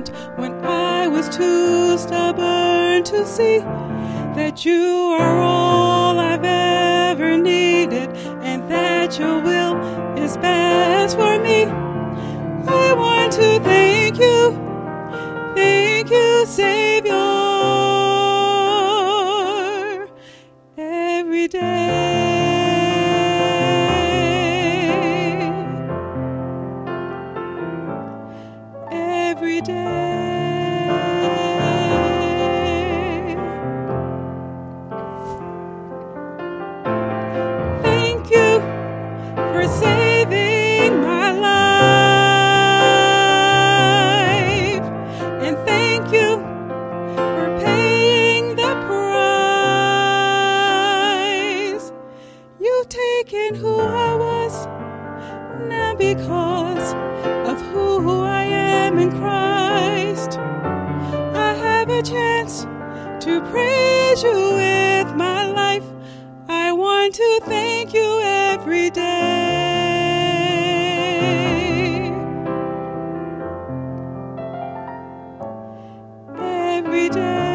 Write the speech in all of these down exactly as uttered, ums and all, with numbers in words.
night when I was too stubborn to see that you are all I've ever needed and that your will is best for me. I want to thank you, thank you, Savior, every day, every day. Thank you for saving my life, and thank you for paying the price. You've taken who I was, now because of who I am in Christ, I have a chance to praise you with my life. I want to thank you every day, every day.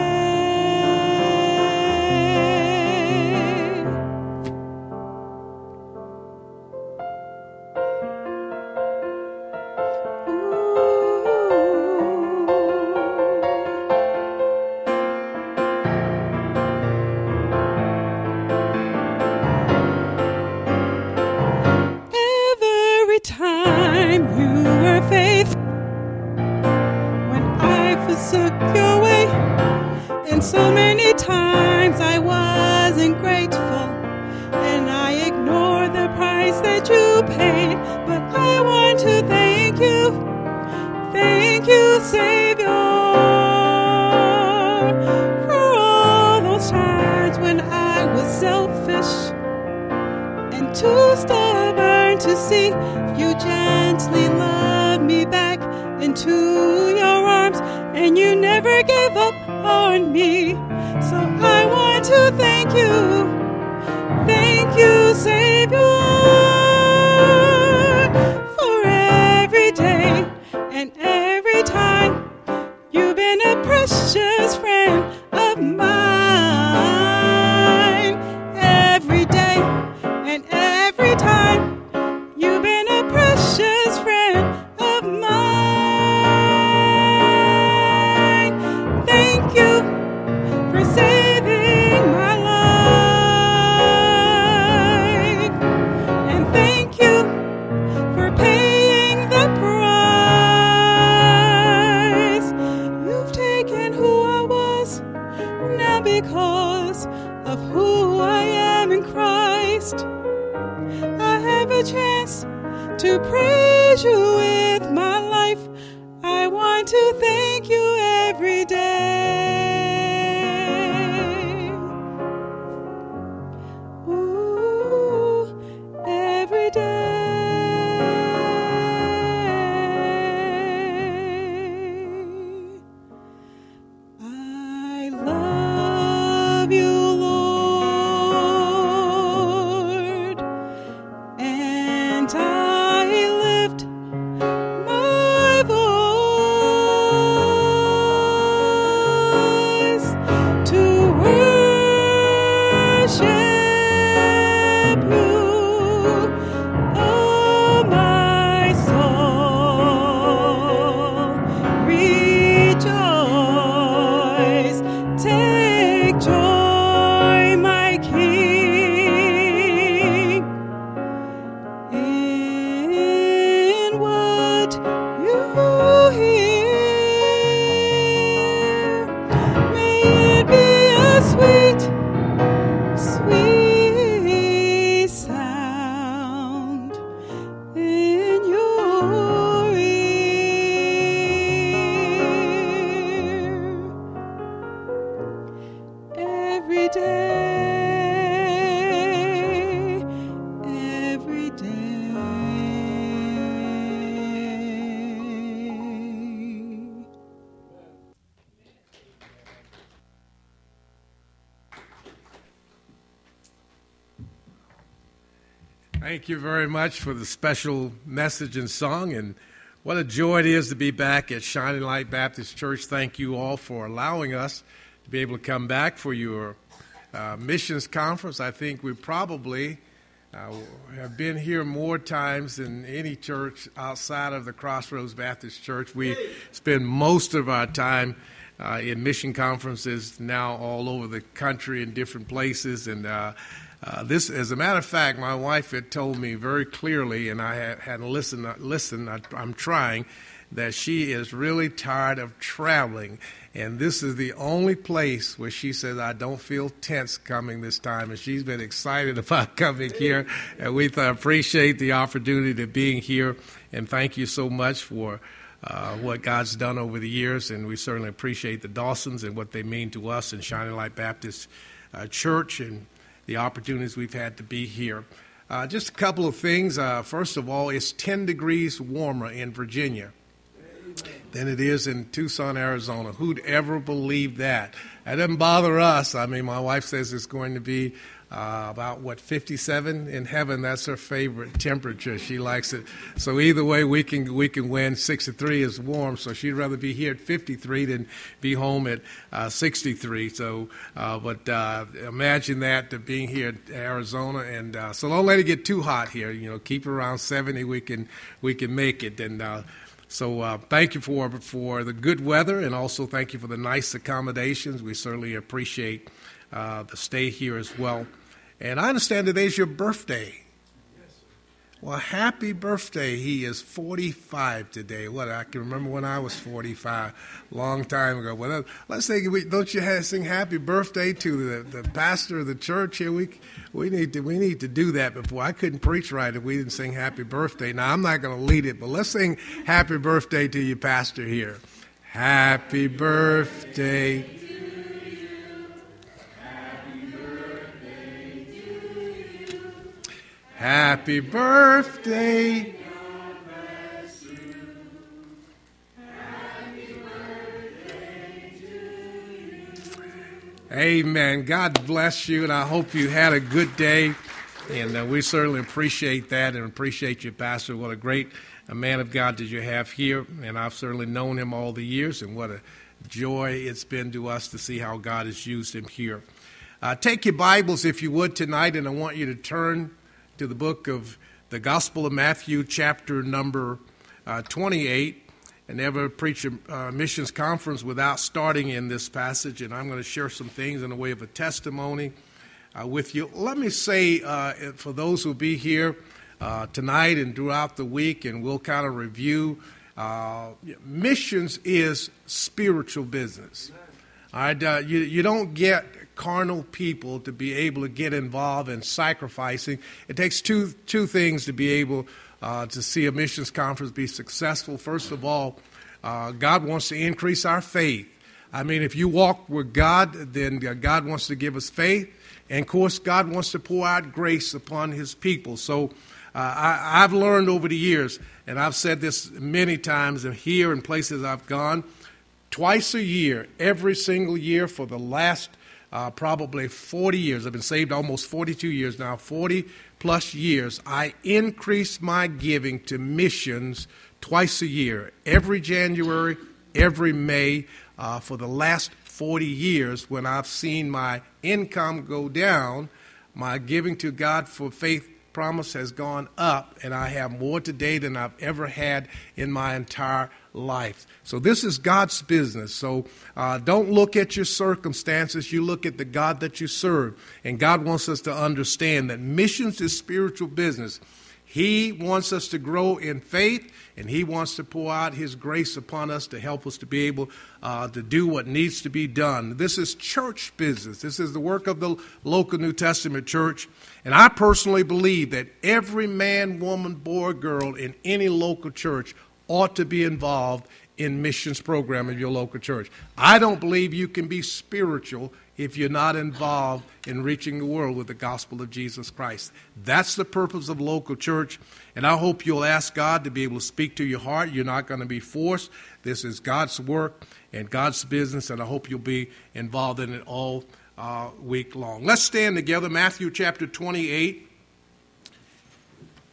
Every time you were faithful when I forsook your way, and so many times I wasn't grateful and I ignored the price that you paid. But I want to thank you, thank you, Savior, for all those times when I was selfish and too stubborn to see. You gently loved me back into your arms, and you never gave up on me. So I want to thank you, thank you, Savior, for every day and every time. You've been a precious friend of mine. Every day and every time. You've been a precious friend of mine. Thank you for saving my life, and thank you for paying the price. You've taken who I was, now because of who I am in Christ, I have a chance to praise you with my life. I want to thank you every day. Ooh, every day. I love you, Lord, and I lift my voice to worship you. Oh, my soul, rejoice. Take joy, my King, in what you hear. May it be a sweet, sweet sound in your ear. Every day, every day. Thank you very much for the special message and song, and What a joy it is to be back at Shining Light Baptist Church. Thank you all for allowing us to be able to come back for your uh, missions conference. I think we probably uh, have been here more times than any church outside of the Crossroads Baptist Church. We spend most of our time uh, in mission conferences now all over the country in different places, and uh, Uh, this, as a matter of fact, my wife had told me very clearly, and I had, hadn't listened, listened I, I'm trying, that she is really tired of traveling. And this is the only place where she says, I don't feel tense coming this time. And she's been excited about coming here. And we th- appreciate the opportunity of being here. And thank you so much for uh, what God's done over the years. And we certainly appreciate the Dawsons and what they mean to us in Shining Light Baptist uh, Church, and the opportunities we've had to be here. Uh, just a couple of things. Uh, first of all, it's ten degrees warmer in Virginia than it is in Tucson, Arizona. Who'd ever believe that? That doesn't bother us. I mean, my wife says it's going to be uh, about, what, fifty-seven in heaven. That's her favorite temperature. She likes it. So either way, we can we can win. sixty-three is warm, so she'd rather be here at fifty-three than be home at uh, sixty-three. So, uh, but uh, imagine that, uh, being here in Arizona, and uh, so don't let it get too hot here. You know, keep it around seventy. We can we can make it. And uh, so uh, thank you for for the good weather, and also thank you for the nice accommodations. We certainly appreciate uh, the stay here as well. And I understand today's your birthday. Well, happy birthday. He is forty-five today. What, I can remember when I was forty-five, long time ago. Well, let's say, don't you have, sing happy birthday to the, the pastor of the church here? We we need to we need to do that before. I couldn't preach right if we didn't sing happy birthday. Now, I'm not going to lead it, but let's sing happy birthday to your pastor here. Happy birthday. Happy birthday. Amen. God bless you, and I hope you had a good day. And uh, we certainly appreciate that, and appreciate you, Pastor. What a great uh, man of God that you have here. And I've certainly known him all the years, and what a joy it's been to us to see how God has used him here. Uh, take your Bibles, if you would, tonight, and I want you to turn to the book of the Gospel of Matthew, chapter number uh, twenty-eight. And never preach a uh, missions conference without starting in this passage, and I'm going to share some things in the way of a testimony uh, with you. Let me say, uh, for those who will be here uh, tonight and throughout the week, and we'll kind of review, uh, missions is spiritual business. All right, uh, you, you don't get carnal people to be able to get involved in sacrificing. It takes two two things to be able uh, to see a missions conference be successful. First of all, uh, God wants to increase our faith. I mean, if you walk with God, then God wants to give us faith. And, of course, God wants to pour out grace upon his people. So uh, I, I've learned over the years, and I've said this many times, and here in places I've gone, twice a year, every single year for the last Uh, probably forty years. I've been saved almost forty-two years now, forty plus years. I increase my giving to missions twice a year, every January, every May, uh, for the last forty years. When I've seen my income go down, my giving to God for faith promise has gone up, and I have more today than I've ever had in my entire life. So this is God's business. So uh, don't look at your circumstances. You look at the God that you serve. And God wants us to understand that missions is spiritual business. He wants us to grow in faith, and he wants to pour out his grace upon us to help us to be able uh, to do what needs to be done. This is church business. This is the work of the local New Testament church. And I personally believe that every man, woman, boy, girl in any local church ought to be involved in missions program of your local church. I don't believe you can be spiritual if you're not involved in reaching the world with the gospel of Jesus Christ. That's the purpose of local church, and I hope you'll ask God to be able to speak to your heart. You're not going to be forced. This is God's work and God's business, and I hope you'll be involved in it all uh, week long. Let's stand together. Matthew chapter twenty-eight.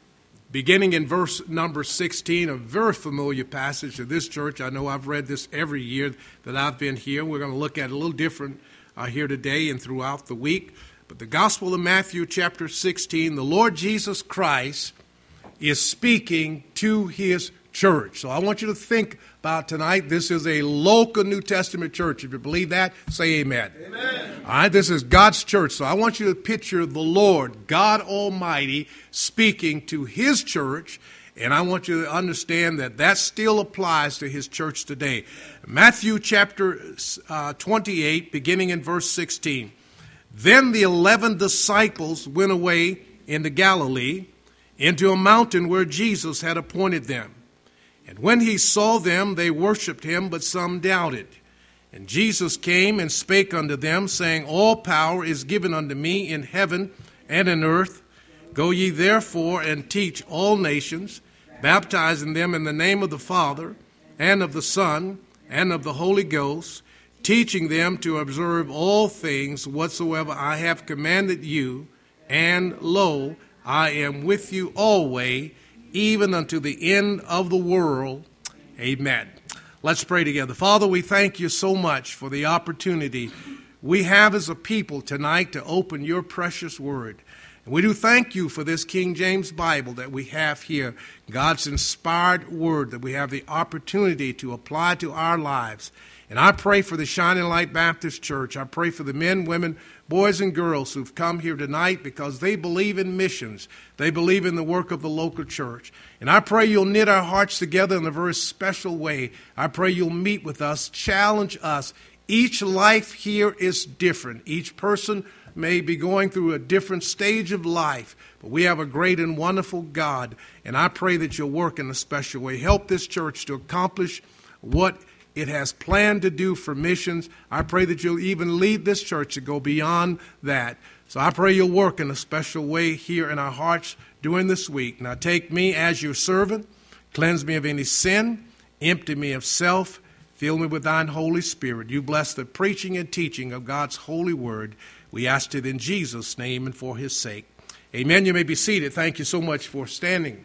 beginning in verse number sixteen, a very familiar passage to this church. I know I've read this every year that I've been here. We're going to look at it a little different uh, here today and throughout the week. But the Gospel of Matthew, chapter sixteen, the Lord Jesus Christ is speaking to his church. So I want you to think about tonight, this is a local New Testament church. If you believe that, say amen. Amen. All right, this is God's church. So I want you to picture the Lord, God Almighty, speaking to his church. And I want you to understand that that still applies to his church today. Matthew chapter uh, twenty-eight, beginning in verse sixteen. Then the eleven disciples went away into Galilee, into a mountain where Jesus had appointed them. And when he saw them, they worshipped him, but some doubted. And Jesus came and spake unto them, saying, All power is given unto me in heaven and in earth. Go ye therefore and teach all nations, baptizing them in the name of the Father, and of the Son, and of the Holy Ghost, teaching them to observe all things whatsoever I have commanded you. And lo, I am with you always, even unto the end of the world. Amen. Let's pray together. Father, we thank you so much for the opportunity we have as a people tonight to open your precious word. And we do thank you for this King James Bible that we have here, God's inspired word that we have the opportunity to apply to our lives. And I pray for the Shining Light Baptist Church. I pray for the men, women, boys, and girls who've come here tonight because they believe in missions. They believe in the work of the local church. And I pray you'll knit our hearts together in a very special way. I pray you'll meet with us, challenge us. Each life here is different. Each person may be going through a different stage of life, but we have a great and wonderful God. And I pray that you'll work in a special way. Help this church to accomplish what it has planned to do for missions. I pray that you'll even lead this church to go beyond that. So I pray you'll work in a special way here in our hearts during this week. Now take me as your servant, cleanse me of any sin, empty me of self, fill me with thine Holy Spirit. You bless the preaching and teaching of God's holy word. We ask it in Jesus' name and for his sake. Amen. You may be seated. Thank you so much for standing.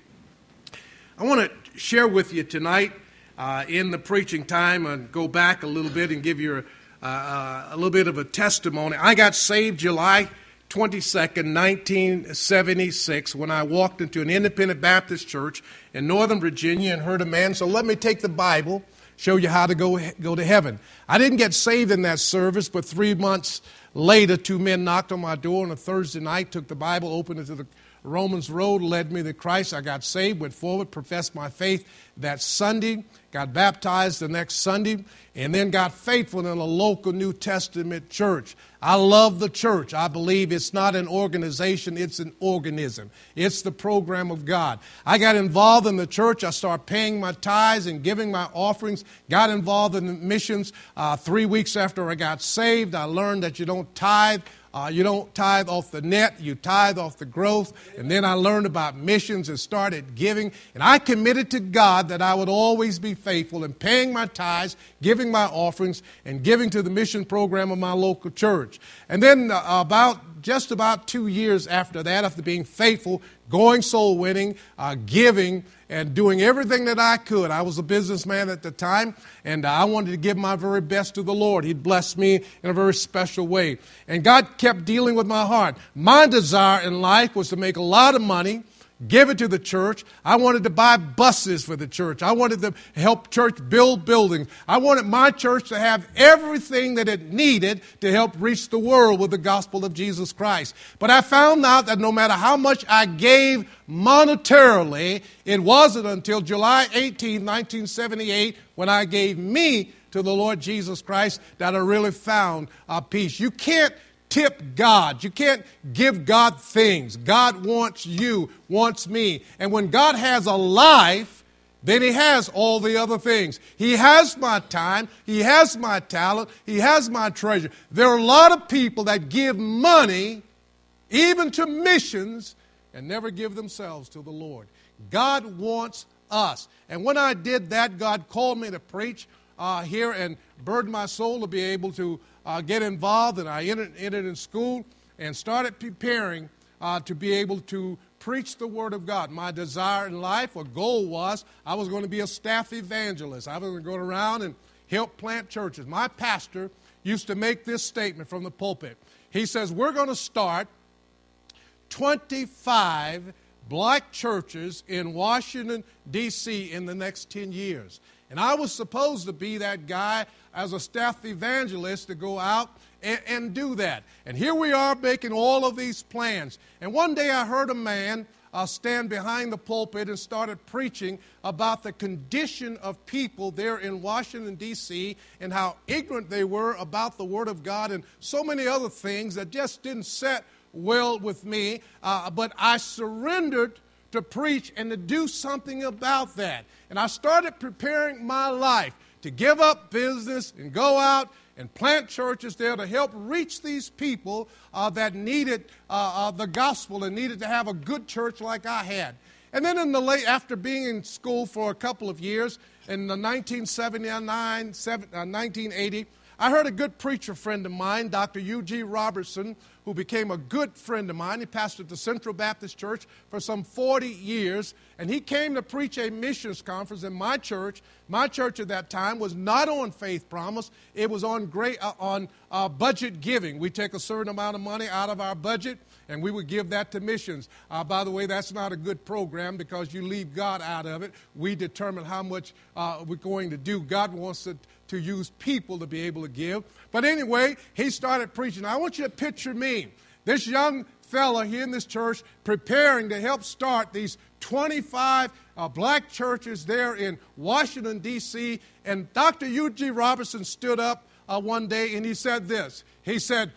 I want to share with you tonight Uh, in the preaching time and go back a little bit and give you a, uh, a little bit of a testimony. I got saved July twenty-second, nineteen seventy-six, when I walked into an independent Baptist church in Northern Virginia and heard a man, so let me take the Bible, show you how to go, go to heaven. I didn't get saved in that service, but three months later, two men knocked on my door on a Thursday night, took the Bible, opened it to the Romans Road, led me to Christ. I got saved, went forward, professed my faith that Sunday, got baptized the next Sunday, and then got faithful in a local New Testament church. I love the church. I believe it's not an organization, it's an organism. It's the program of God. I got involved in the church. I started paying my tithes and giving my offerings. Got involved in the missions. Uh, three weeks after I got saved, I learned that you don't tithe. Uh, you don't tithe off the net, you tithe off the growth. And then I learned about missions and started giving. And I committed to God that I would always be faithful in paying my tithes, giving my offerings, and giving to the mission program of my local church. And then uh, about just about two years after that, after being faithful, going soul winning, uh, giving, and doing everything that I could. I was a businessman at the time, and I wanted to give my very best to the Lord. He'd blessed me in a very special way. And God kept dealing with my heart. My desire in life was to make a lot of money, give it to the church. I wanted to buy buses for the church. I wanted to help church build buildings. I wanted my church to have everything that it needed to help reach the world with the gospel of Jesus Christ. But I found out that no matter how much I gave monetarily, it wasn't until July eighteenth, nineteen seventy-eight, when I gave me to the Lord Jesus Christ, that I really found uh, peace. You can't tip God. You can't give God things. God wants you, wants me. And when God has a life, then he has all the other things. He has my time. He has my talent. He has my treasure. There are a lot of people that give money, even to missions, and never give themselves to the Lord. God wants us. And when I did that, God called me to preach uh, here and burdened my soul to be able to Uh, get involved, and I entered, entered in school and started preparing uh, to be able to preach the Word of God. My desire in life or goal was I was going to be a staff evangelist. I was going to go around and help plant churches. My pastor used to make this statement from the pulpit. He says, we're going to start twenty-five black churches in Washington, D C in the next ten years. And I was supposed to be that guy as a staff evangelist to go out and, and do that. And here we are making all of these plans. And one day I heard a man uh, stand behind the pulpit and started preaching about the condition of people there in Washington, D C, and how ignorant they were about the Word of God and so many other things that just didn't set well with me. Uh, but I surrendered to preach and to do something about that. And I started preparing my life to give up business and go out and plant churches there to help reach these people uh, that needed uh, uh, the gospel and needed to have a good church like I had. And then in the late, after being in school for a couple of years, in the nineteen seventy-nine, nineteen eighty, I heard a good preacher friend of mine, Doctor U G Robertson, who became a good friend of mine. He pastored the Central Baptist Church for some forty years, and he came to preach a missions conference in my church. My church at that time was not on Faith Promise. It was on great, uh, on uh, budget giving. We take a certain amount of money out of our budget, and we would give that to missions. Uh, by the way, that's not a good program because you leave God out of it. We determine how much uh, we're going to do. God wants to, to use people to be able to give. But anyway, he started preaching. I want you to picture me, this young fella here in this church, preparing to help start these twenty-five uh, black churches there in Washington, D C, and Doctor U G Robertson stood up uh, one day and he said this. He said,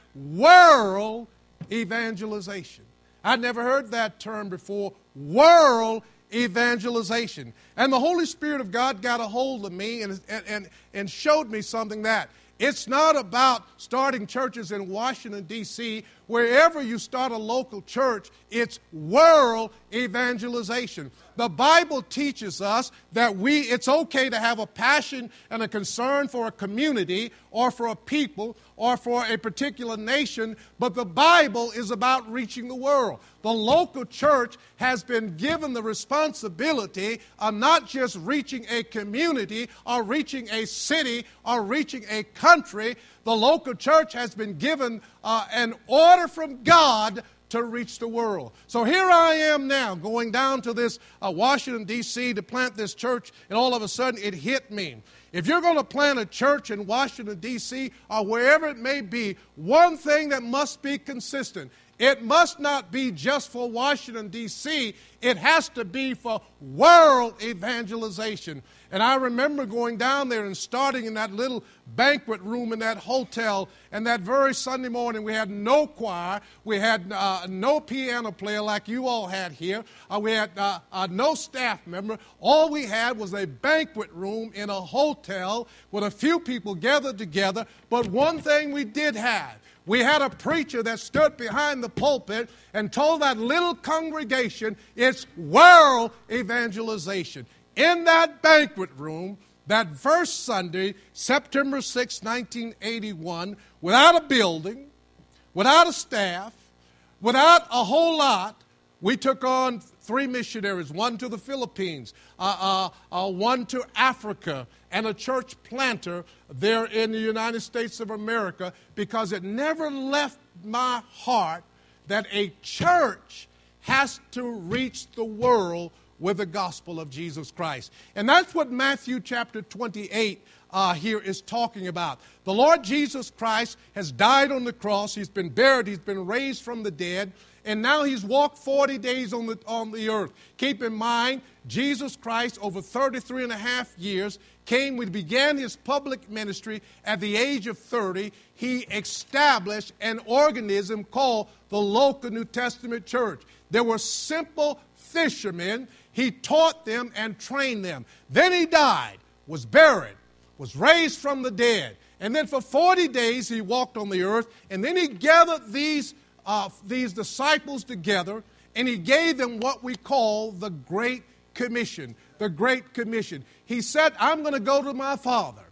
world evangelization. I'd never heard that term before, world evangelization. And the Holy Spirit of God got a hold of me and, and, and showed me something that it's not about starting churches in Washington, D C Wherever you start a local church, it's world evangelization. The Bible teaches us that we it's okay to have a passion and a concern for a community or for a people or for a particular nation, but the Bible is about reaching the world. The local church has been given the responsibility of not just reaching a community or reaching a city or reaching a country. The local church has been given uh, an order from God to reach the world. So here I am now going down to this uh, Washington, D C to plant this church, and all of a sudden it hit me. If you're going to plant a church in Washington, D C or wherever it may be, one thing that must be consistent. It must not be just for Washington, D C It has to be for world evangelization. And I remember going down there and starting in that little banquet room in that hotel. And that very Sunday morning, we had no choir. We had uh, no piano player like you all had here. Uh, we had uh, uh, no staff member. All we had was a banquet room in a hotel with a few people gathered together. But one thing we did have. We had a preacher that stood behind the pulpit and told that little congregation it's world evangelization. In that banquet room, that first Sunday, September sixth, nineteen eighty-one, without a building, without a staff, without a whole lot, we took on three missionaries, one to the Philippines, uh, uh, uh, one to Africa, and a church planter there in the United States of America, because it never left my heart that a church has to reach the world with the gospel of Jesus Christ. And that's what Matthew chapter twenty-eight uh, here is talking about. The Lord Jesus Christ has died on the cross. He's been buried. He's been raised from the dead. And now he's walked forty days on the, on the earth. Keep in mind, Jesus Christ, over thirty-three and a half years, came, when he began his public ministry at the age of thirty. He established an organism called the local New Testament church. There were simple fishermen. He taught them and trained them. Then he died, was buried, was raised from the dead. And then for forty days he walked on the earth. And then he gathered these, uh, these disciples together, and he gave them what we call the Great Commission. The Great Commission. He said, I'm going to go to my Father.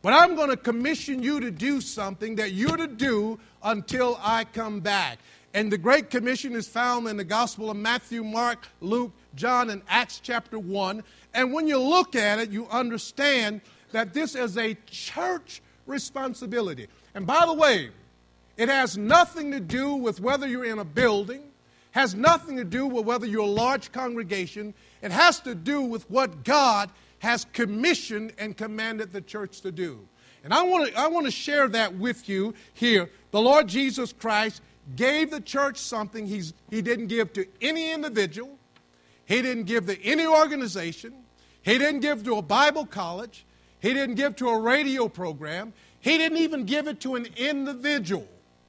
But I'm going to commission you to do something that you're to do until I come back. And the Great Commission is found in the Gospel of Matthew, Mark, Luke, John, and Acts chapter one. And when you look at it, you understand that this is a church responsibility. And by the way, it has nothing to do with whether you're in a building, has nothing to do with whether you're a large congregation. It has to do with what God has commissioned and commanded the church to do. And I want to I want to share that with you here. The Lord Jesus Christ gave the church something he's, he didn't give to any individual. He didn't give to any organization. He didn't give to a Bible college. He didn't give to a radio program. He didn't even give it to an individual.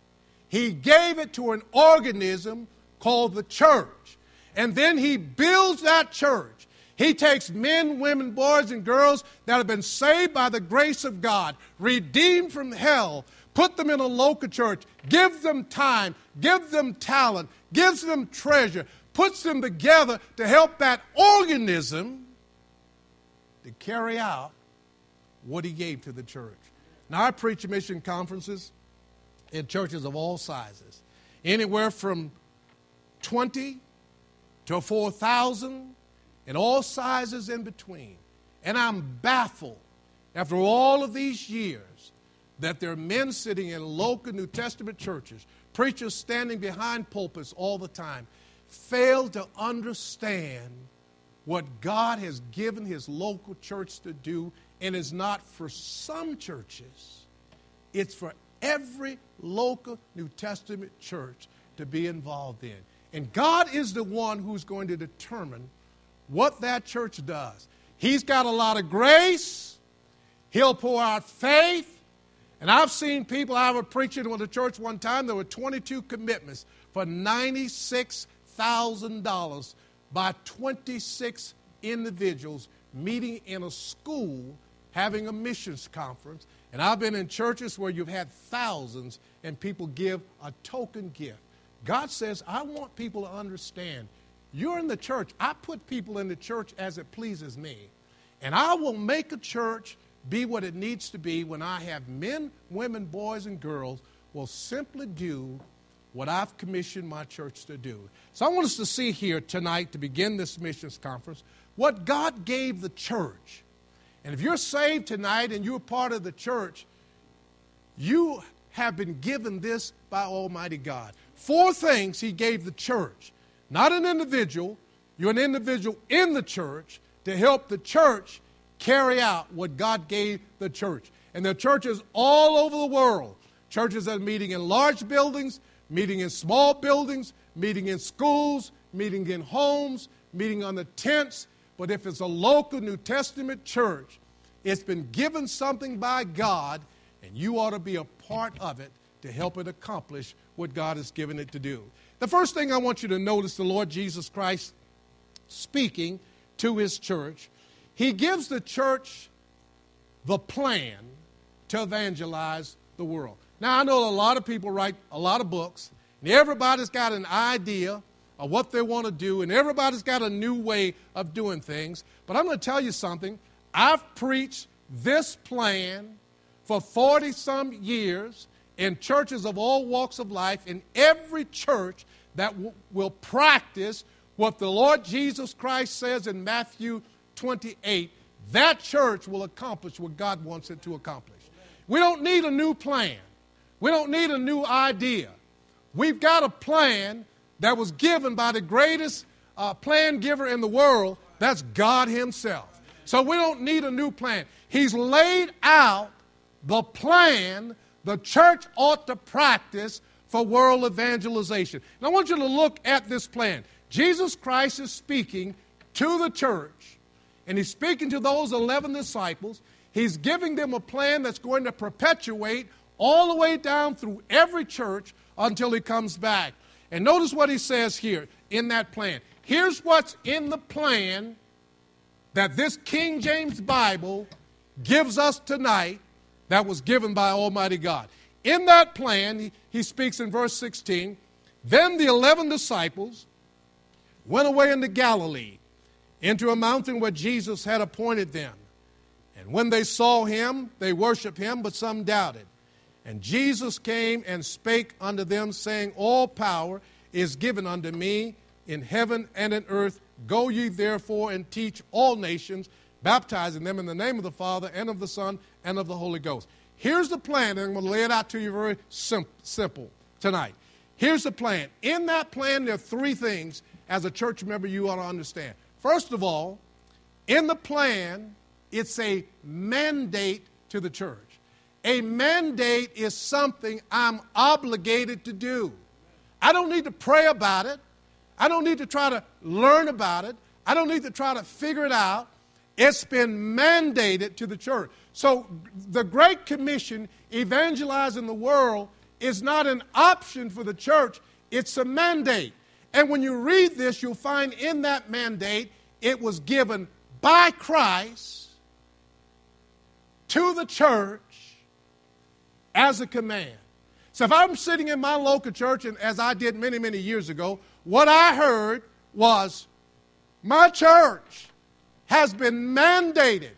He gave it to an organism called the church. And then he builds that church. He takes men, women, boys, and girls that have been saved by the grace of God, redeemed from hell, put them in a local church, gives them time, gives them talent, gives them treasure, puts them together to help that organism to carry out what he gave to the church. Now, I preach mission conferences in churches of all sizes, anywhere from twenty to four thousand, and all sizes in between. And I'm baffled, after all of these years, that there are men sitting in local New Testament churches, preachers standing behind pulpits all the time, fail to understand what God has given his local church to do, and is not for some churches. It's for every local New Testament church to be involved in. And God is the one who's going to determine what that church does. He's got a lot of grace. He'll pour out faith. And I've seen people, I was preaching with a church one time, there were twenty-two commitments for ninety-six thousand dollars by twenty-six individuals meeting in a school having a missions conference. And I've been in churches where you've had thousands and people give a token gift. God says, I want people to understand, you're in the church. I put people in the church as it pleases me. And I will make a church be what it needs to be when I have men, women, boys, and girls will simply do what I've commissioned my church to do. So I want us to see here tonight, to begin this missions conference, what God gave the church. And if you're saved tonight and you're part of the church, you have been given this by Almighty God. Four things he gave the church. Not an individual. You're an individual in the church to help the church carry out what God gave the church. And there are churches all over the world. Churches that are meeting in large buildings, meeting in small buildings, meeting in schools, meeting in homes, meeting on the tents. But if it's a local New Testament church, it's been given something by God, and you ought to be a part of it to help it accomplish what God has given it to do. The first thing I want you to notice, the Lord Jesus Christ speaking to his church, he gives the church the plan to evangelize the world. Now, I know a lot of people write a lot of books, and everybody's got an idea of what they want to do, and everybody's got a new way of doing things. But I'm going to tell you something. I've preached this plan for forty-some years in churches of all walks of life, in every church that w- will practice what the Lord Jesus Christ says in Matthew twenty-eight, that church will accomplish what God wants it to accomplish. We don't need a new plan. We don't need a new idea. We've got a plan that was given by the greatest uh, plan giver in the world. That's God himself. So we don't need a new plan. He's laid out the plan the church ought to practice for world evangelization. And I want you to look at this plan. Jesus Christ is speaking to the church, and he's speaking to those eleven disciples. He's giving them a plan that's going to perpetuate all the way down through every church until he comes back. And notice what he says here in that plan. Here's what's in the plan that this King James Bible gives us tonight that was given by Almighty God. In that plan, he, he speaks in verse sixteen, then the eleven disciples went away into Galilee, into a mountain where Jesus had appointed them. And when they saw him, they worshiped him, but some doubted. And Jesus came and spake unto them, saying, All power is given unto me in heaven and in earth. Go ye therefore and teach all nations, baptizing them in the name of the Father and of the Son and of the Holy Ghost. Here's the plan, and I'm going to lay it out to you very sim- simple tonight. Here's the plan. In that plan, there are three things as a church member you ought to understand. First of all, in the plan, it's a mandate to the church. A mandate is something I'm obligated to do. I don't need to pray about it. I don't need to try to learn about it. I don't need to try to figure it out. It's been mandated to the church. So the Great Commission, evangelizing the world, is not an option for the church. It's a mandate. And when you read this, you'll find in that mandate, it was given by Christ to the church as a command. So if I'm sitting in my local church, and as I did many, many years ago, what I heard was, my church has been mandated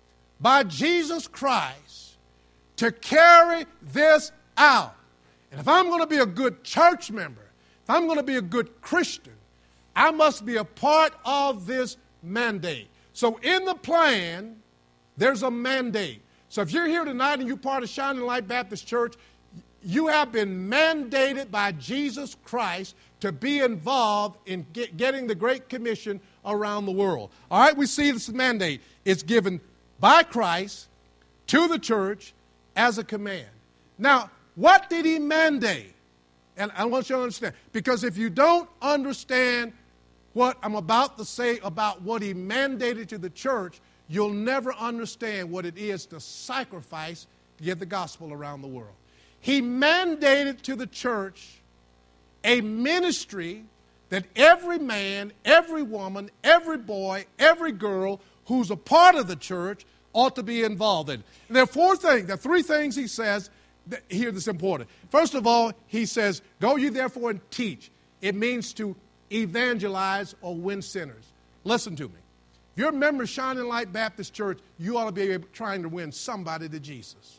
by Jesus Christ to carry this out. And if I'm going to be a good church member, if I'm going to be a good Christian, I must be a part of this mandate. So in the plan, there's a mandate. So if you're here tonight and you're part of Shining Light Baptist Church, you have been mandated by Jesus Christ to be involved in get, getting the Great Commission around the world. All right, we see this mandate. It's given by Christ to the church as a command. Now, what did he mandate? And I want you to understand, because if you don't understand what I'm about to say about what he mandated to the church, you'll never understand what it is to sacrifice to get the gospel around the world. He mandated to the church a ministry that every man, every woman, every boy, every girl who's a part of the church ought to be involved in. And there are four things, there are three things he says that here that's important. First of all, he says, go ye therefore and teach. It means to evangelize or win sinners. Listen to me. If you're a member of Shining Light Baptist Church, you ought to be able, trying to win somebody to Jesus.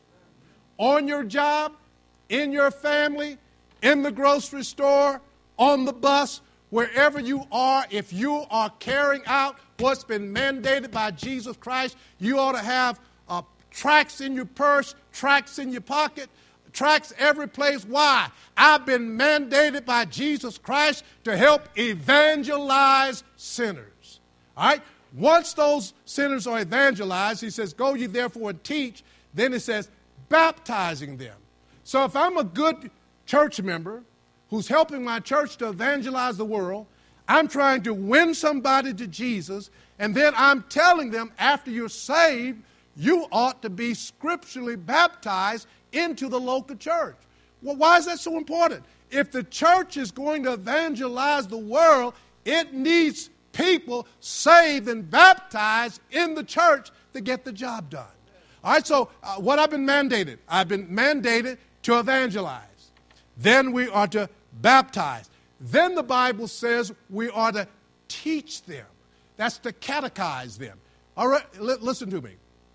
On your job, in your family, in the grocery store, on the bus, wherever you are, if you are carrying out what's been mandated by Jesus Christ, you ought to have uh, tracts in your purse, tracts in your pocket, tracts every place. Why? I've been mandated by Jesus Christ to help evangelize sinners. All right? Once those sinners are evangelized, he says, go ye therefore and teach. Then it says, baptizing them. So if I'm a good church member who's helping my church to evangelize the world, I'm trying to win somebody to Jesus, and then I'm telling them after you're saved, you ought to be scripturally baptized into the local church. Well, why is that so important? If the church is going to evangelize the world, it needs people saved and baptized in the church to get the job done. All right, so uh, what I've been mandated? I've been mandated to evangelize. Then we are to baptize. Then the Bible says we are to teach them. That's to catechize them. All right, li- listen to me.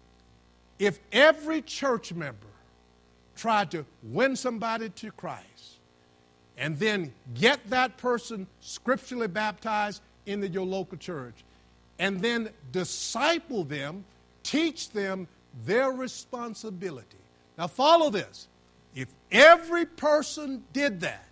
If every church member tried to win somebody to Christ and then get that person scripturally baptized into your local church and then disciple them, teach them their responsibility. Now follow this. If every person did that,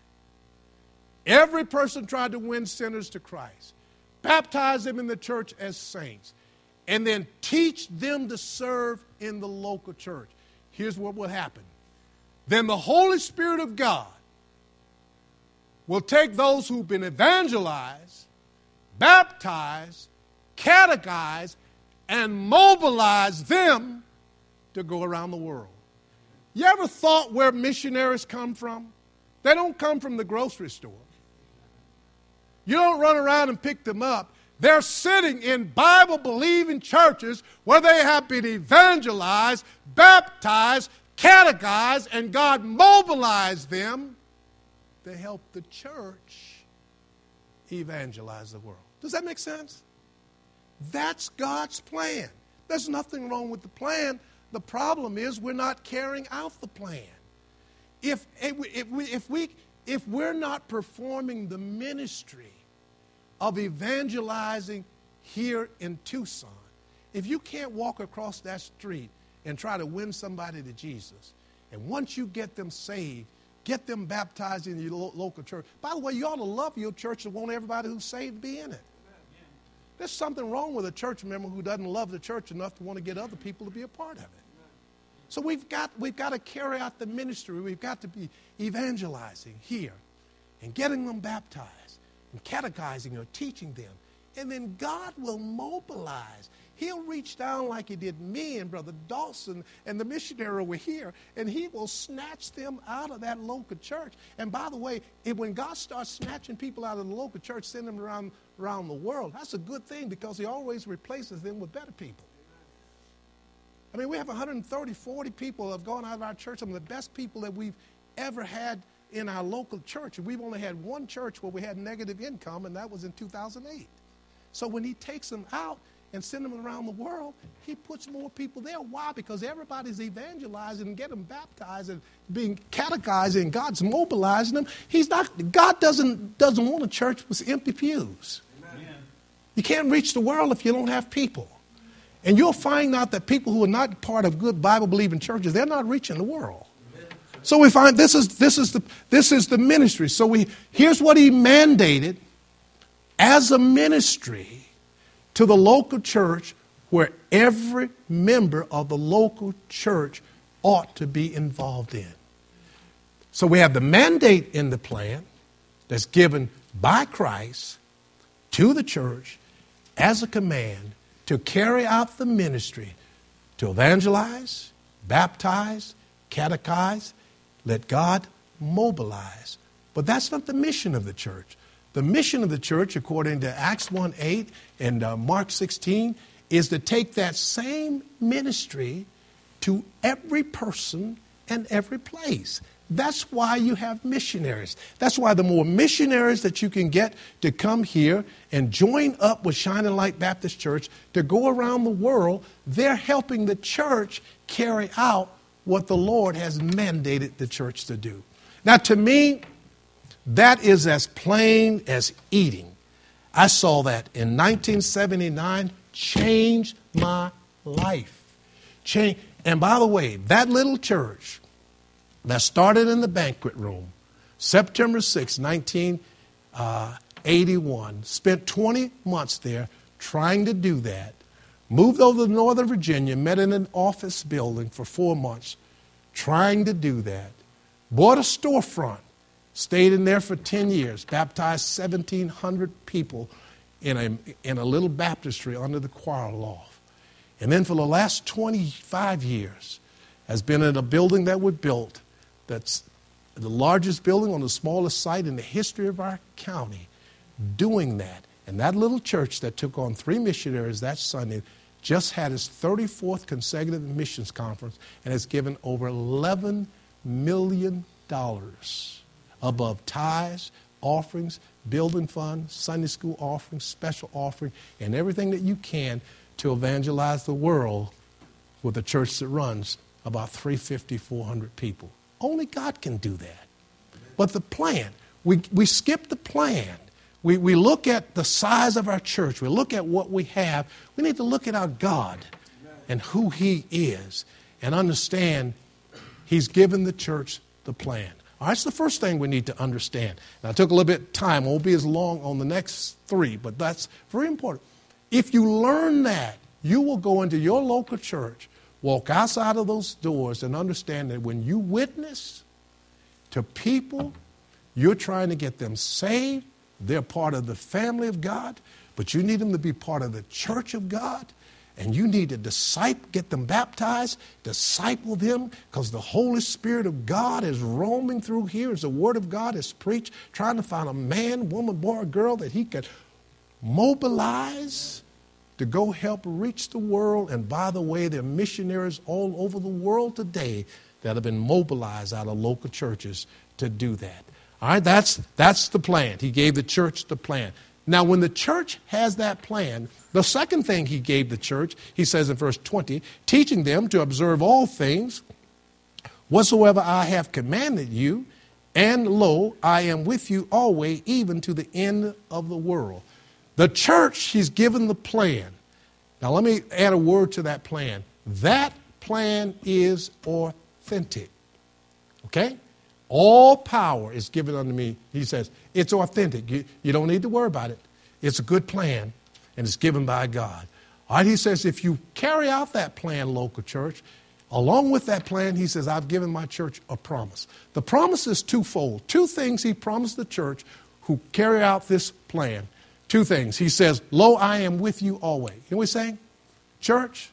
every person tried to win sinners to Christ, baptize them in the church as saints, and then teach them to serve in the local church, here's what will happen. Then the Holy Spirit of God will take those who've been evangelized, baptized, catechized, and mobilize them to go around the world. You ever thought where missionaries come from? They don't come from the grocery store. You don't run around and pick them up. They're sitting in Bible-believing churches where they have been evangelized, baptized, catechized, and God mobilized them to help the church evangelize the world. Does that make sense? That's God's plan. There's nothing wrong with the plan. The problem is we're not carrying out the plan. If, if, we, if, we, if we're not performing the ministry of evangelizing here in Tucson, if you can't walk across that street and try to win somebody to Jesus, and once you get them saved, get them baptized in your lo- local church. By the way, you ought to love your church and want everybody who's saved to be in it. There's something wrong with a church member who doesn't love the church enough to want to get other people to be a part of it. So we've got, we've got to carry out the ministry. We've got to be evangelizing here and getting them baptized and catechizing or teaching them. And then God will mobilize. He'll reach down like he did me and Brother Dawson and the missionary over here, and he will snatch them out of that local church. And by the way, if, when God starts snatching people out of the local church, sending them around, around the world, that's a good thing because he always replaces them with better people. I mean, we have one hundred thirty, forty people that have gone out of our church, some of the best people that we've ever had in our local church. And we've only had one church where we had negative income, and that was in two thousand eight. So when he takes them out and sends them around the world, he puts more people there. Why? Because everybody's evangelizing and getting them baptized and being catechized, and God's mobilizing them. He's not. God doesn't doesn't want a church with empty pews. Amen. You can't reach the world if you don't have people. And you'll find out that people who are not part of good Bible-believing churches, they're not reaching the world. So we find this is this is the this is the ministry. So we here's what he mandated as a ministry to the local church, where every member of the local church ought to be involved in. So we have the mandate in the plan that's given by Christ to the church as a command to carry out the ministry, to evangelize, baptize, catechize, let God mobilize. But that's not the mission of the church. The mission of the church, according to Acts one eight and uh, Mark sixteen, is to take that same ministry to every person and every place. That's why you have missionaries. That's why the more missionaries that you can get to come here and join up with Shining Light Baptist Church to go around the world, they're helping the church carry out what the Lord has mandated the church to do. Now, to me, that is as plain as eating. I saw that in nineteen seventy-nine, changed my life. Change. And by the way, that little church that started in the banquet room, September sixth, nineteen eighty-one, spent twenty months there trying to do that, moved over to Northern Virginia, met in an office building for four months trying to do that, bought a storefront, stayed in there for ten years, baptized seventeen hundred people in a, in a little baptistry under the choir loft. And then for the last twenty-five years has been in a building that was built that's the largest building on the smallest site in the history of our county, doing that. And that little church that took on three missionaries that Sunday just had its thirty-fourth consecutive missions conference and has given over eleven million dollars above tithes, offerings, building funds, Sunday school offerings, special offering, and everything that you can to evangelize the world with a church that runs about three hundred fifty, four hundred people. Only God can do that. But the plan, we, we skip the plan. We, we look at the size of our church. We look at what we have. We need to look at our God and who he is and understand he's given the church the plan. All right, that's the first thing we need to understand. Now, I took a little bit of time. It won't be as long on the next three, but that's very important. If you learn that, you will go into your local church, walk outside of those doors, and understand that when you witness to people, you're trying to get them saved. They're part of the family of God, but you need them to be part of the church of God. And you need to disciple, get them baptized, disciple them, because the Holy Spirit of God is roaming through here as the Word of God is preached, trying to find a man, woman, boy, or girl that he could mobilize to go help reach the world. And by the way, there are missionaries all over the world today that have been mobilized out of local churches to do that. All right, that's, that's the plan. He gave the church the plan. Now, when the church has that plan, the second thing he gave the church, he says in verse twenty, teaching them to observe all things whatsoever I have commanded you, and lo, I am with you always, even to the end of the world. The church, he's given the plan. Now, let me add a word to that plan. That plan is authentic. Okay? All power is given unto me. He says, it's authentic. You, you don't need to worry about it. It's a good plan, and it's given by God. All right, he says, if you carry out that plan, local church, along with that plan, he says, I've given my church a promise. The promise is twofold. Two things he promised the church who carry out this plan. Two things. He says, lo, I am with you always. You know what he's saying? Church,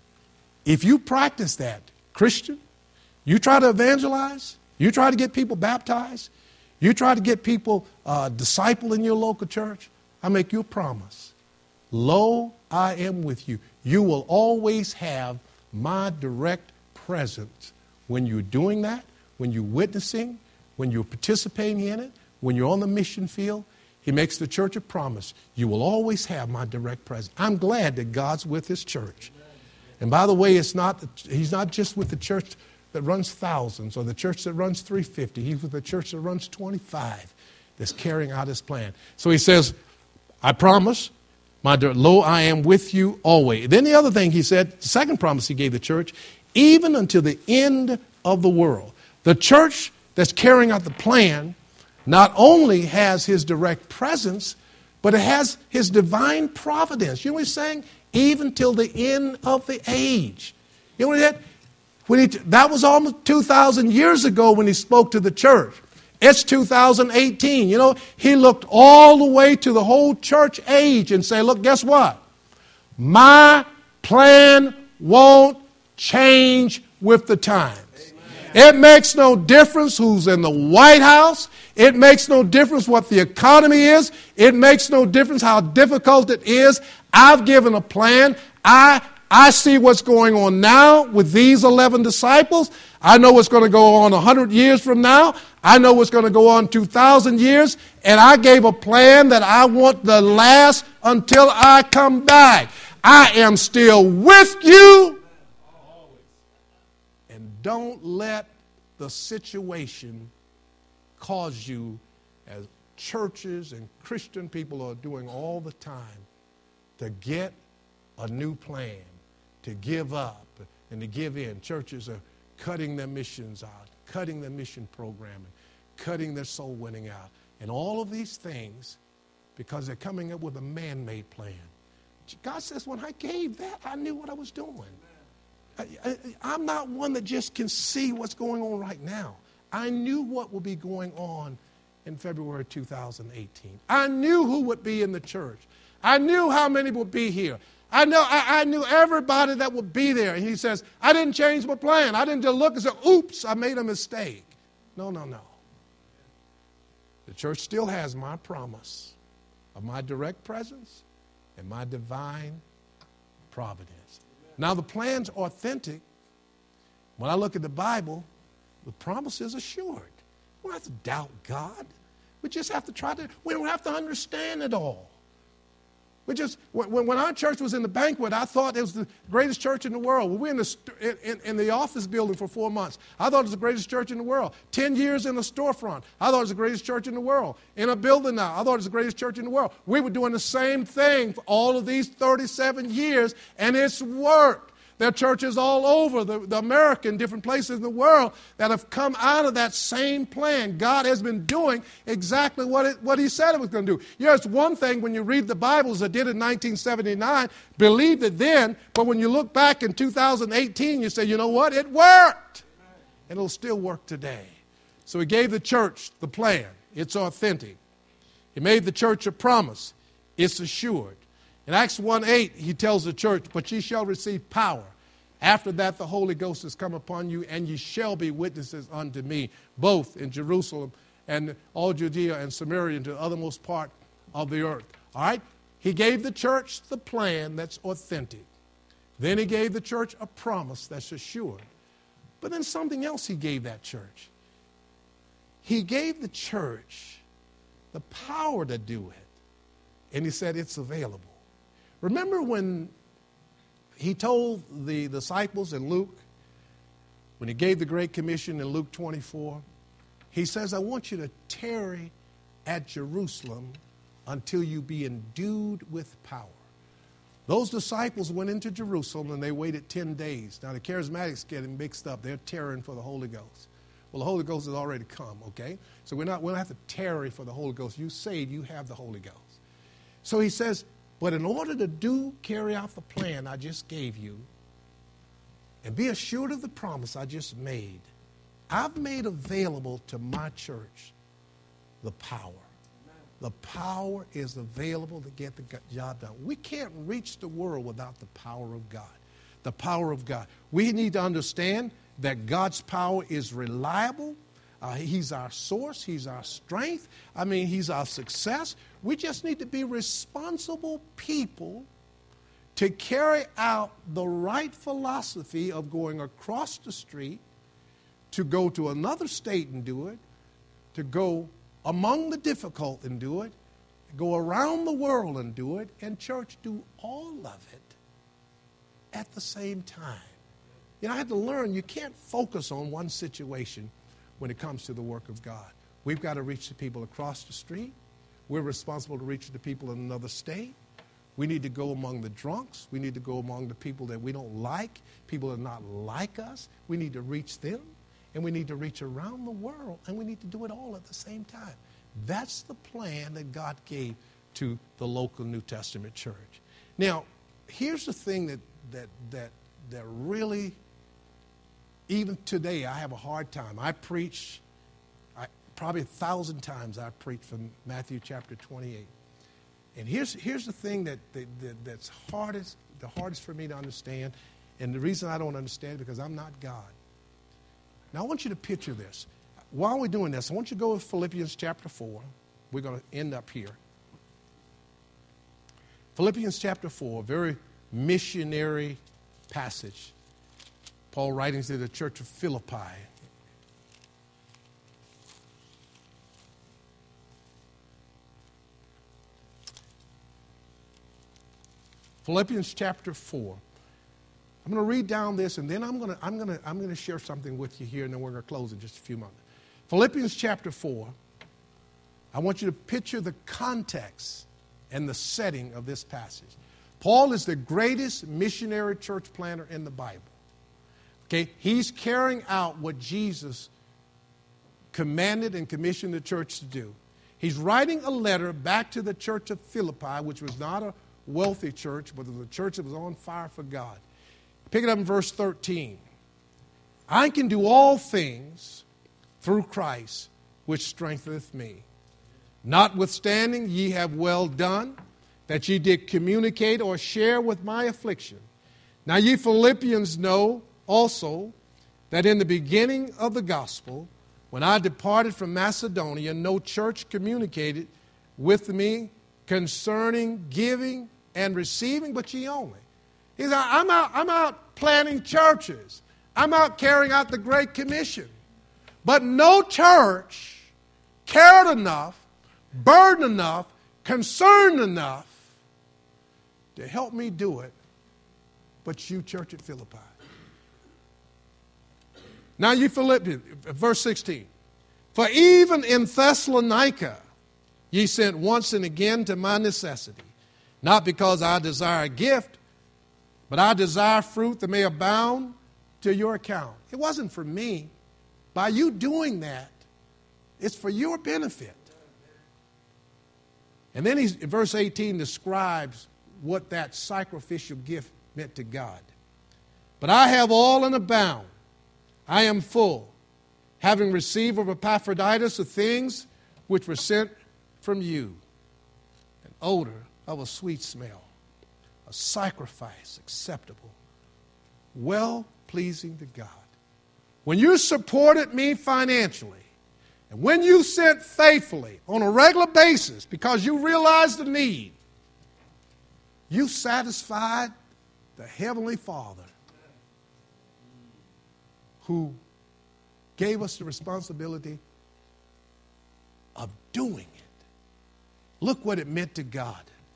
if you practice that, Christian, you try to evangelize, you try to get people baptized, you try to get people uh, disciple in your local church, I make you a promise. Lo, I am with you. You will always have my direct presence when you're doing that, when you're witnessing, when you're participating in it, when you're on the mission field. He makes the church a promise. You will always have my direct presence. I'm glad that God's with his church. And by the way, it's not he's not just with the church that runs thousands or the church that runs three hundred fifty. He's with the church that runs twenty-five that's carrying out his plan. So he says, I promise, my lo, I am with you always. Then the other thing he said, the second promise he gave the church, even until the end of the world. The church that's carrying out the plan not only has his direct presence, but it has his divine providence. You know what he's saying? Even till the end of the age. You know what he said? When he, that was almost two thousand years ago when he spoke to the church. It's two thousand eighteen. You know, he looked all the way to the whole church age and said, look, guess what? My plan won't change with the times. It makes no difference who's in the White House. It makes no difference what the economy is. It makes no difference how difficult it is. I've given a plan. I I see what's going on now with these eleven disciples. I know what's going to go on one hundred years from now. I know what's going to go on two thousand years. And I gave a plan that I want to last until I come back. I am still with you. And don't let the situation cause you, as churches and Christian people are doing all the time, to get a new plan, to give up and to give in. Churches are cutting their missions out, cutting their mission programming, cutting their soul winning out, and all of these things because they're coming up with a man-made plan. God says, when I gave that, I knew what I was doing. I, I, I'm not one that just can see what's going on right now. I knew what would be going on in February two thousand eighteen. I knew who would be in the church. I knew how many would be here. I know I, I knew everybody that would be there. And he says, I didn't change my plan. I didn't just look and say, oops, I made a mistake. No, no, no. The church still has my promise of my direct presence and my divine providence. Now, the plan's authentic. When I look at the Bible, the promise is assured. We don't have to doubt God. We just have to try to, we don't have to understand it all. We just, when, when our church was in the banquet, I thought it was the greatest church in the world. We were in the, in, in the office building for four months. I thought it was the greatest church in the world. Ten years in the storefront. I thought it was the greatest church in the world. In a building now, I thought it was the greatest church in the world. We were doing the same thing for all of these thirty-seven years, and it's worked. There are churches all over the, the America and different places in the world that have come out of that same plan. God has been doing exactly what, it, what he said it was going to do. You know, it's one thing when you read the Bibles that did in nineteen seventy-nine, believed it then, but when you look back in two thousand eighteen, you say, you know what? It worked. And it'll still work today. So he gave the church the plan. It's authentic. He made the church a promise. It's assured. In Acts one eight, he tells the church, but ye shall receive power. After that, the Holy Ghost has come upon you, and ye shall be witnesses unto me, both in Jerusalem and all Judea and Samaria and to the othermost part of the earth. All right? He gave the church the plan that's authentic. Then he gave the church a promise that's assured. But then something else he gave that church. He gave the church the power to do it. And he said, it's available. Remember when he told the disciples in Luke, when he gave the Great Commission in Luke twenty-four, he says, I want you to tarry at Jerusalem until you be endued with power. Those disciples went into Jerusalem and they waited ten days. Now the charismatics getting mixed up. They're tarrying for the Holy Ghost. Well, the Holy Ghost has already come, okay? So we're not, we don't have to tarry for the Holy Ghost. You saved, you have the Holy Ghost. So he says, but in order to do, carry out the plan I just gave you, and be assured of the promise I just made, I've made available to my church the power. The power is available to get the job done. We can't reach the world without the power of God. The power of God. We need to understand that God's power is reliable. Uh, he's our source. He's our strength. I mean, He's our success. We just need to be responsible people to carry out the right philosophy of going across the street, to go to another state and do it, to go among the difficult and do it, go around the world and do it, and church, do all of it at the same time. You know, I had to learn you can't focus on one situation when it comes to the work of God. We've got to reach the people across the street. We're responsible to reach the people in another state. We need to go among the drunks. We need to go among the people that we don't like, people that are not like us. We need to reach them. And we need to reach around the world, and we need to do it all at the same time. That's the plan that God gave to the local New Testament church. Now, here's the thing that that that that really, even today, I have a hard time. I preach, I, probably a thousand times I preach from Matthew chapter twenty-eight. And here's here's the thing that, that, that that's hardest, the hardest for me to understand, and the reason I don't understand is because I'm not God. Now, I want you to picture this. While we're doing this, I want you to go with Philippians chapter four. We're going to end up here. Philippians chapter four, a very missionary passage. Paul writing to the church of Philippi. Philippians chapter four. I'm going to read down this, and then I'm going to I'm going to I'm going to share something with you here, and then we're going to close in just a few moments. Philippians chapter four. I want you to picture the context and the setting of this passage. Paul is the greatest missionary church planter in the Bible. Okay, he's carrying out what Jesus commanded and commissioned the church to do. He's writing a letter back to the church of Philippi, which was not a wealthy church, but it was a church that was on fire for God. Pick it up in verse thirteen. I can do all things through Christ, which strengtheneth me. Notwithstanding, ye have well done, that ye did communicate or share with my affliction. Now ye Philippians know also that in the beginning of the gospel, when I departed from Macedonia, no church communicated with me concerning giving and receiving, but ye only. He's like, I'm out, I'm out planting churches. I'm out carrying out the Great Commission. But no church cared enough, burdened enough, concerned enough to help me do it, but you, church at Philippi. Now you Philippians, verse sixteen. For even in Thessalonica ye sent once and again to my necessity, not because I desire a gift, but I desire fruit that may abound to your account. It wasn't for me. By you doing that, it's for your benefit. And then he's, verse eighteen describes what that sacrificial gift meant to God. But I have all and abound. I am full, having received of Epaphroditus the things which were sent from you, an odor of a sweet smell, a sacrifice acceptable, well-pleasing to God. When you supported me financially, and when you sent faithfully on a regular basis because you realized the need, you satisfied the Heavenly Father who gave us the responsibility of doing it. Look what it meant to God.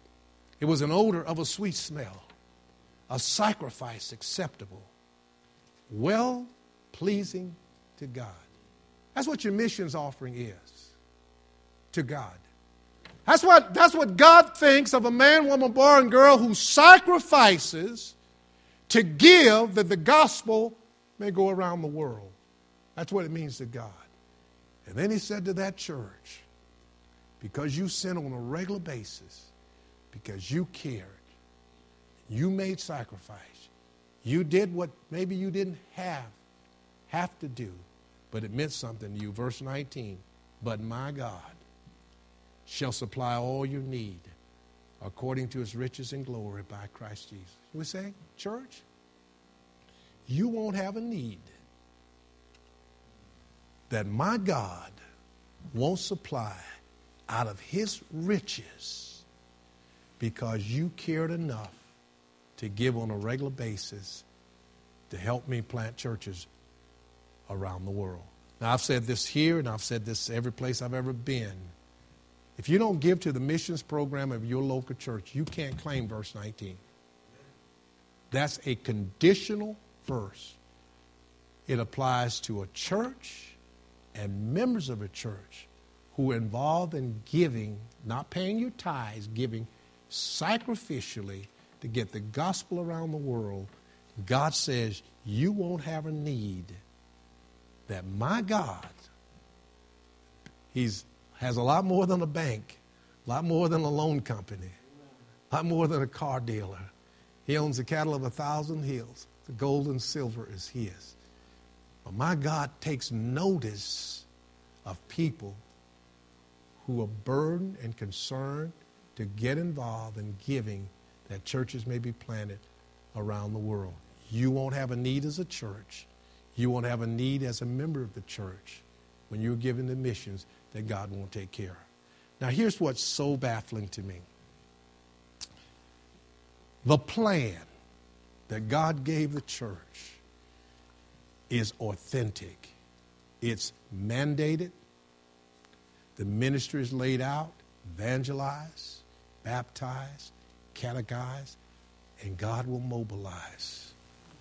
It was an odor of a sweet smell, a sacrifice acceptable, well pleasing to God. That's what your missions offering is to God. That's what, that's what God thinks of a man, woman, boy, and girl who sacrifices to give that the gospel may go around the world. That's what it means to God. And then he said to that church, because you sin on a regular basis, because you cared, you made sacrifice, you did what maybe you didn't have, have to do, but it meant something to you. Verse nineteen, but my God shall supply all your need according to his riches and glory by Christ Jesus. We say, church, you won't have a need that my God won't supply out of his riches because you cared enough to give on a regular basis to help me plant churches around the world. Now, I've said this here, and I've said this every place I've ever been. If you don't give to the missions program of your local church, you can't claim verse nineteen. That's a conditional verse. It applies to a church and members of a church who are involved in giving, not paying your tithes, giving sacrificially to get the gospel around the world. God says you won't have a need that my God, he's has a lot more than a bank, a lot more than a loan company, a lot more than a car dealer. He owns the cattle of a thousand hills. The gold and silver is his. But my God takes notice of people who are burdened and concerned to get involved in giving that churches may be planted around the world. You won't have a need as a church. You won't have a need as a member of the church when you're giving to missions that God won't take care of. Now, here's what's so baffling to me. The plan that God gave the church is authentic. It's mandated. The ministry is laid out, evangelize, baptize, catechize, and God will mobilize.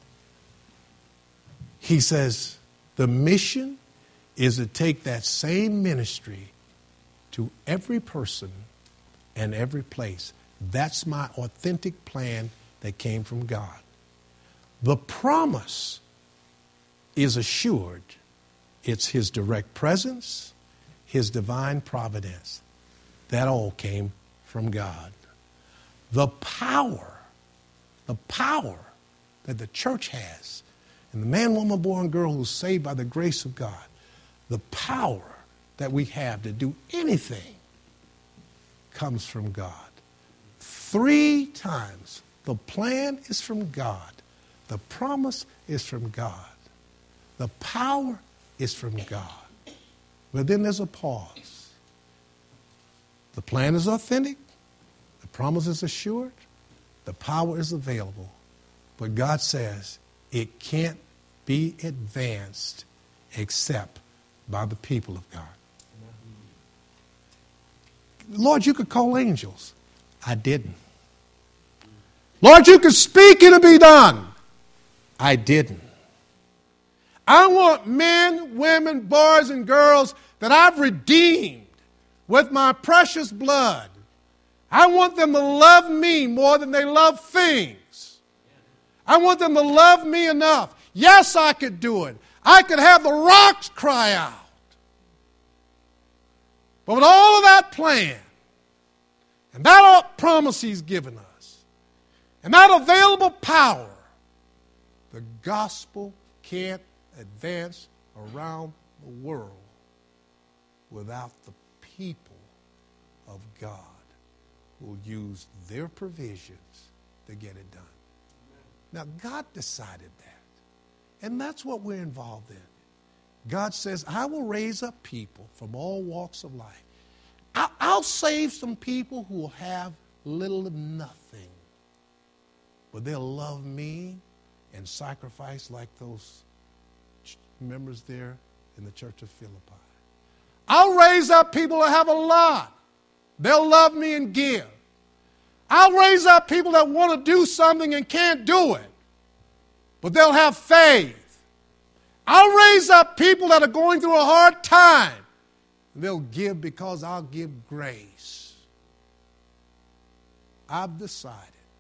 He says the mission is to take that same ministry to every person and every place. That's my authentic plan that came from God. The promise is assured. It's his direct presence, his divine providence. That all came from God. The power, the power that the church has, and the man, woman, boy, and girl who's saved by the grace of God, the power that we have to do anything comes from God. Three times the plan is from God. The promise is from God. The power is from God. But then there's a pause. The plan is authentic. The promise is assured. The power is available. But God says it can't be advanced except by the people of God. Lord, you could call angels. I didn't. Lord, you could speak and it be done. I didn't. I want men, women, boys, and girls that I've redeemed with my precious blood. I want them to love me more than they love things. I want them to love me enough. Yes, I could do it. I could have the rocks cry out. But with all of that plan, and that promise he's given us, and that available power, the gospel can't advance around the world without the people of God who will use their provisions to get it done. Now, God decided that. And that's what we're involved in. God says, I will raise up people from all walks of life. I'll, I'll save some people who will have little of nothing. But they'll love me and sacrifice like those members there in the church of Philippi. I'll raise up people who have a lot. They'll love me and give. I'll raise up people that want to do something and can't do it, but they'll have faith. I'll raise up people that are going through a hard time. They'll give because I'll give grace. I've decided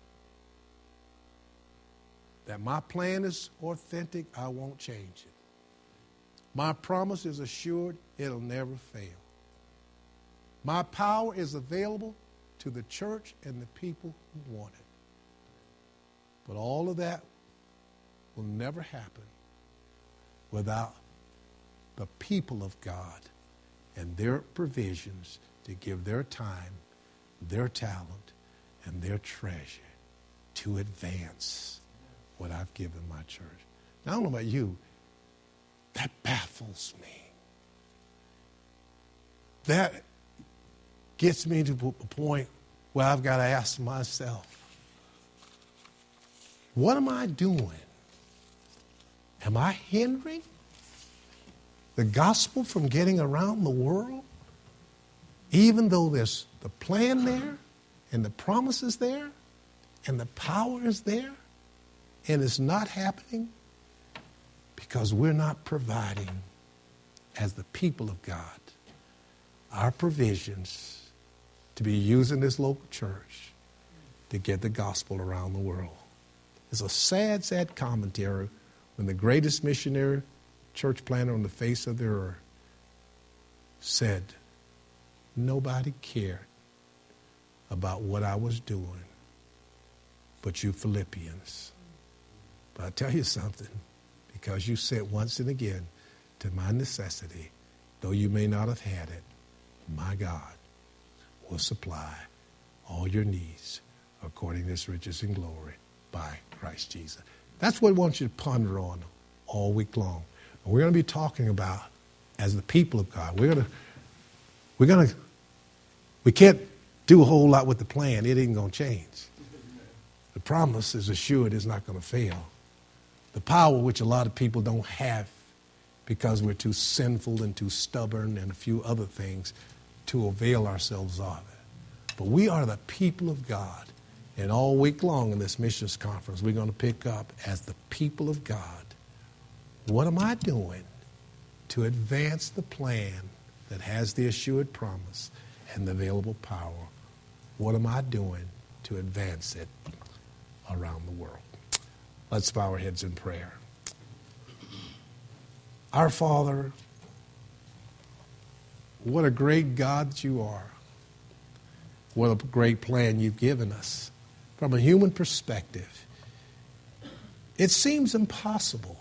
that my plan is authentic. I won't change it. My promise is assured. It'll never fail. My power is available to the church and the people who want it. But all of that will never happen without the people of God and their provisions to give their time, their talent, and their treasure to advance what I've given my church. Now, I don't know about you, that baffles me. That gets me to a point where I've got to ask myself, what am I doing? Am I hindering the gospel from getting around the world? Even though there's the plan there, and the promise is there, and the power is there, and it's not happening because we're not providing, as the people of God, our provisions to be used in this local church to get the gospel around the world. It's a sad, sad commentary when the greatest missionary church planter on the face of the earth said, nobody cared about what I was doing but you Philippians. But I tell you something, because you said once and again, to my necessity, though you may not have had it, my God will supply all your needs according to his riches and glory by Christ Jesus. That's what I want you to ponder on all week long. And we're going to be talking about, as the people of God, we're going to, we're going to, we can't do a whole lot with the plan. It ain't going to change. The promise is assured it's not going to fail. The power, which a lot of people don't have because we're too sinful and too stubborn and a few other things to avail ourselves of it. But we are the people of God. And all week long in this missions conference, we're going to pick up as the people of God. What am I doing to advance the plan that has the assured promise and the available power? What am I doing to advance it around the world? Let's bow our heads in prayer. Our Father, what a great God that you are. What a great plan you've given us. From a human perspective, it seems impossible.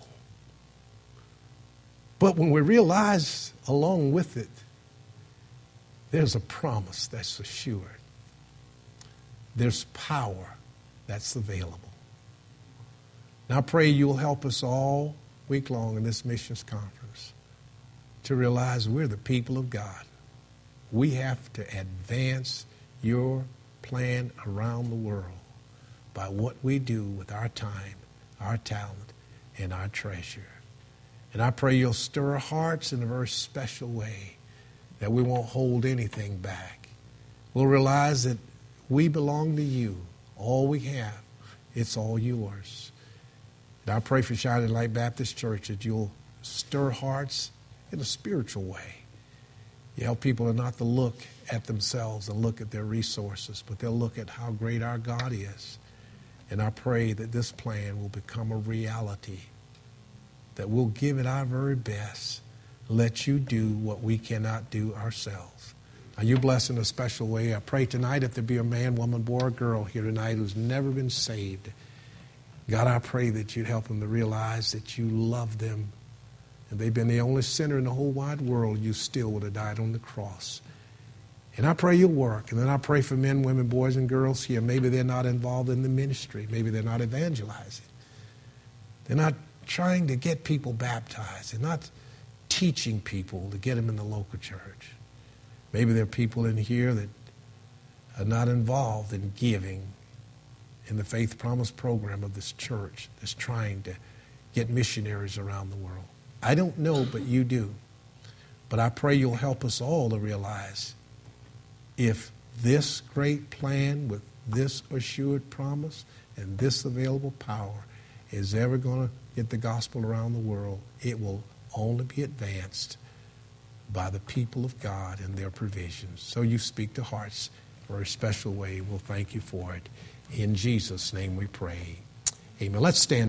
But when we realize along with it, there's a promise that's assured. There's power that's available. Now I pray you'll help us all week long in this missions conference to realize we're the people of God. We have to advance your plan around the world by what we do with our time, our talent, and our treasure. And I pray you'll stir our hearts in a very special way, that we won't hold anything back. We'll realize that we belong to you. All we have, it's all yours. And I pray for Shining Light Baptist Church that you'll stir hearts in a spiritual way. You help people not to look at themselves and look at their resources, but they'll look at how great our God is. And I pray that this plan will become a reality, that we'll give it our very best, let you do what we cannot do ourselves. Now you bless in a special way. I pray tonight if there be a man, woman, boy, or girl here tonight who's never been saved, God, I pray that you'd help them to realize that you love them. And they've been the only sinner in the whole wide world, you still would have died on the cross. And I pray you'll work. And then I pray for men, women, boys, and girls here. Maybe they're not involved in the ministry. Maybe they're not evangelizing. They're not trying to get people baptized. They're not teaching people to get them in the local church. Maybe there are people in here that are not involved in giving in the Faith Promise program of this church that's trying to get missionaries around the world. I don't know, but you do. But I pray you'll help us all to realize if this great plan with this assured promise and this available power is ever going to get the gospel around the world, it will only be advanced by the people of God and their provisions. So you speak to hearts for a special way. We'll thank you for it. In Jesus' name we pray. Amen. Let's stand.